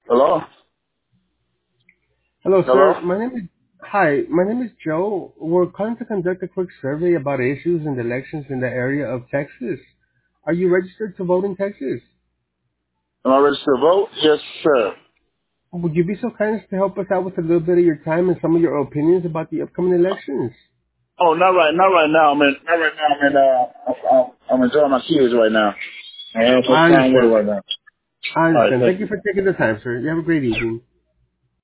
Hello? Hello, Hello? sir. My name is Joe. We're calling to conduct a quick survey about issues and elections in the area of Texas. Are you registered to vote in Texas? Am I registered to vote? Yes, sir. Would you be so kind as to help us out with a little bit of your time and some of your opinions about the upcoming elections? Oh, not right now. Not right now. I'm enjoying my kids right now. I have some I time with it understand. right now. I All right, understand. thank Thank you. you for taking the time, sir. You have a great evening.